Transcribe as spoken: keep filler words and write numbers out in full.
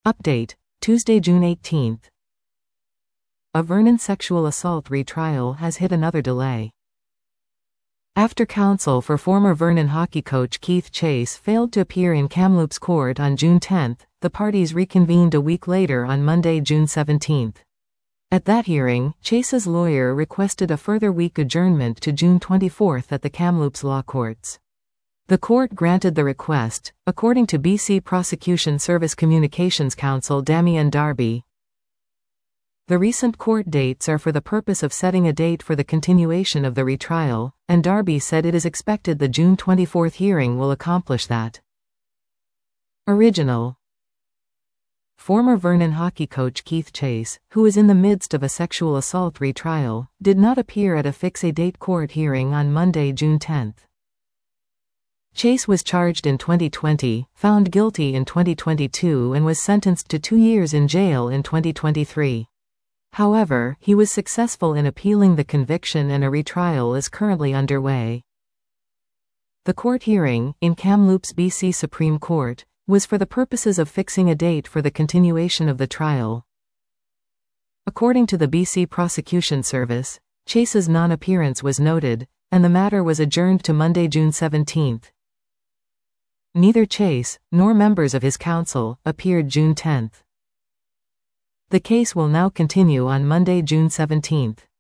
Update, Tuesday, June eighteenth. A Vernon sexual assault retrial has hit another delay. After counsel for former Vernon hockey coach Keith Chase failed to appear in Kamloops court on June tenth, the parties reconvened a week later on Monday, June seventeenth. At that hearing, Chase's lawyer requested a further week adjournment to June twenty-fourth at the Kamloops Law Courts. The court granted the request, according to B C Prosecution Service Communications Counsel Damian Darby. The recent court dates are for the purpose of setting a date for the continuation of the retrial, and Darby said it is expected the June twenty-fourth hearing will accomplish that. Original. Former Vernon hockey coach Keith Chase, who is in the midst of a sexual assault retrial, did not appear at a fix-a-date court hearing on Monday, June tenth. Chase was charged in twenty twenty, found guilty in twenty twenty-two and was sentenced to two years in jail in twenty twenty-three. However, he was successful in appealing the conviction and a retrial is currently underway. The court hearing, in Kamloops B C Supreme Court, was for the purposes of fixing a date for the continuation of the trial. According to the B C Prosecution Service, Chase's non-appearance was noted, and the matter was adjourned to Monday, June seventeenth. Neither Chase, nor members of his counsel, appeared June tenth. The case will now continue on Monday, June seventeenth.